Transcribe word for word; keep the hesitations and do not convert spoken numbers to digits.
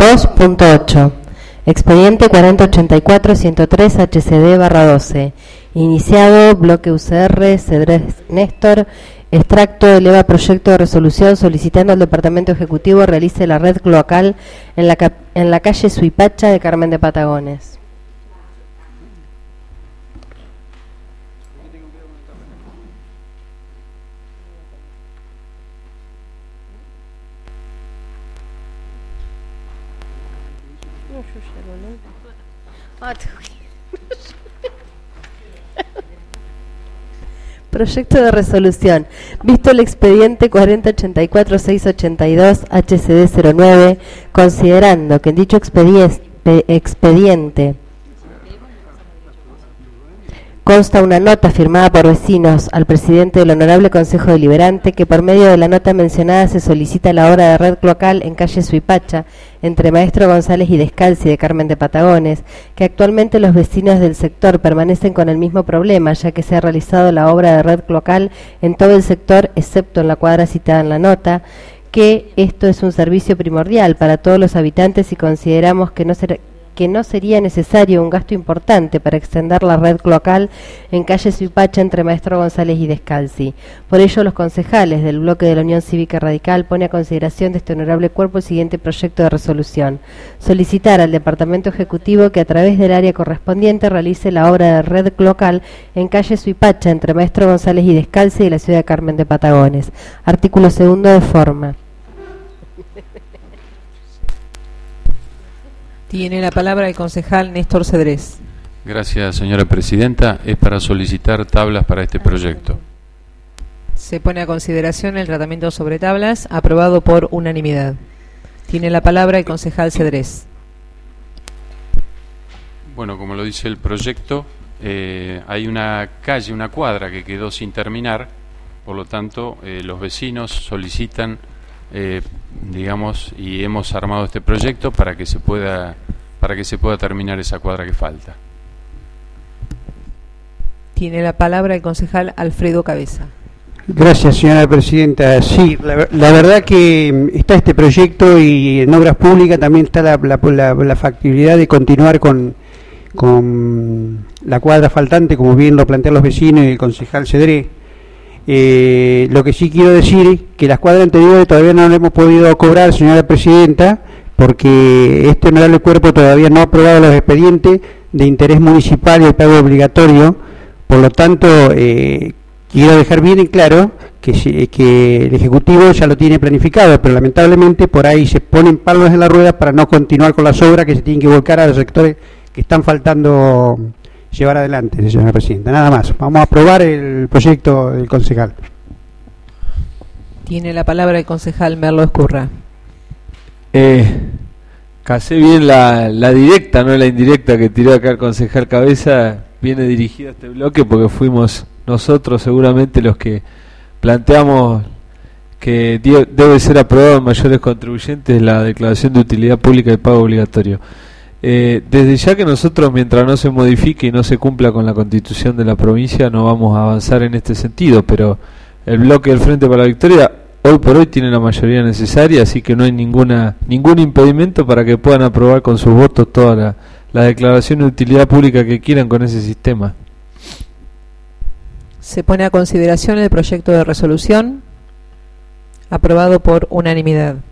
dos punto ocho. Expediente cuarenta ochenta y cuatro ciento tres H C D barra doce. Iniciado bloque U C R Cedrés Néstor. Extracto eleva proyecto de resolución solicitando al Departamento Ejecutivo realice la red cloacal en la, cap- en la calle Suipacha de Carmen de Patagones. Proyecto de resolución. Visto el expediente cuarenta ochenta y cuatro seiscientos ochenta y dos H C D cero nueve, considerando que en dicho expediente, expediente consta una nota firmada por vecinos al presidente del Honorable Consejo Deliberante que por medio de la nota mencionada se solicita la obra de red cloacal en calle Suipacha, entre Maestro González y Descalzi de Carmen de Patagones, que actualmente los vecinos del sector permanecen con el mismo problema, ya que se ha realizado la obra de red cloacal en todo el sector, excepto en la cuadra citada en la nota, que esto es un servicio primordial para todos los habitantes y consideramos que no será que no sería necesario un gasto importante para extender la red cloacal en calle Suipacha entre Maestro González y Descalzi. Por ello, los concejales del bloque de la Unión Cívica Radical pone a consideración de este honorable cuerpo el siguiente proyecto de resolución. Solicitar al Departamento Ejecutivo que a través del área correspondiente realice la obra de red cloacal en calle Suipacha entre Maestro González y Descalzi de la ciudad de Carmen de Patagones. Artículo segundo de forma. Tiene la palabra el concejal Néstor Cedrés. Gracias, señora presidenta. Es para solicitar tablas para este proyecto. Se pone a consideración el tratamiento sobre tablas, aprobado por unanimidad. Tiene la palabra el concejal Cedrés. Bueno, como lo dice el proyecto, eh, hay una calle, una cuadra que quedó sin terminar, por lo tanto, eh, los vecinos solicitan Eh, digamos, y hemos armado este proyecto para que se pueda para que se pueda terminar esa cuadra que falta. Tiene la palabra el concejal Alfredo Cabeza. Gracias, señora presidenta. Sí, la, la verdad que está este proyecto y en obras públicas también está la, la, la, la factibilidad de continuar con, con la cuadra faltante, como bien lo plantean los vecinos y el concejal Cedrés. Eh, lo que sí quiero decir es que las cuadras anteriores todavía no lo hemos podido cobrar, señora presidenta, porque este honorable cuerpo todavía no ha aprobado los expedientes de interés municipal y el pago obligatorio. Por lo tanto, eh, quiero dejar bien en claro que, que el Ejecutivo ya lo tiene planificado, pero lamentablemente por ahí se ponen palos en la rueda para no continuar con las obras que se tienen que volcar a los sectores que están faltando llevar adelante, señora presidenta. Nada más. Vamos a aprobar el proyecto del concejal. Tiene la palabra el concejal Merlo Escurra. Eh, casé bien la, la directa, no la indirecta que tiró acá el concejal Cabeza. Viene dirigido a este bloque porque fuimos nosotros seguramente los que planteamos que dio, debe ser aprobado en mayores contribuyentes la declaración de utilidad pública y pago obligatorio. Eh, desde ya que nosotros, mientras no se modifique y no se cumpla con la Constitución de la provincia, no vamos a avanzar en este sentido, pero el bloque del Frente para la Victoria hoy por hoy tiene la mayoría necesaria, así que no hay ninguna ningún impedimento para que puedan aprobar con sus votos toda la, la declaración de utilidad pública que quieran con ese sistema. Se pone a consideración el proyecto de resolución, aprobado por unanimidad.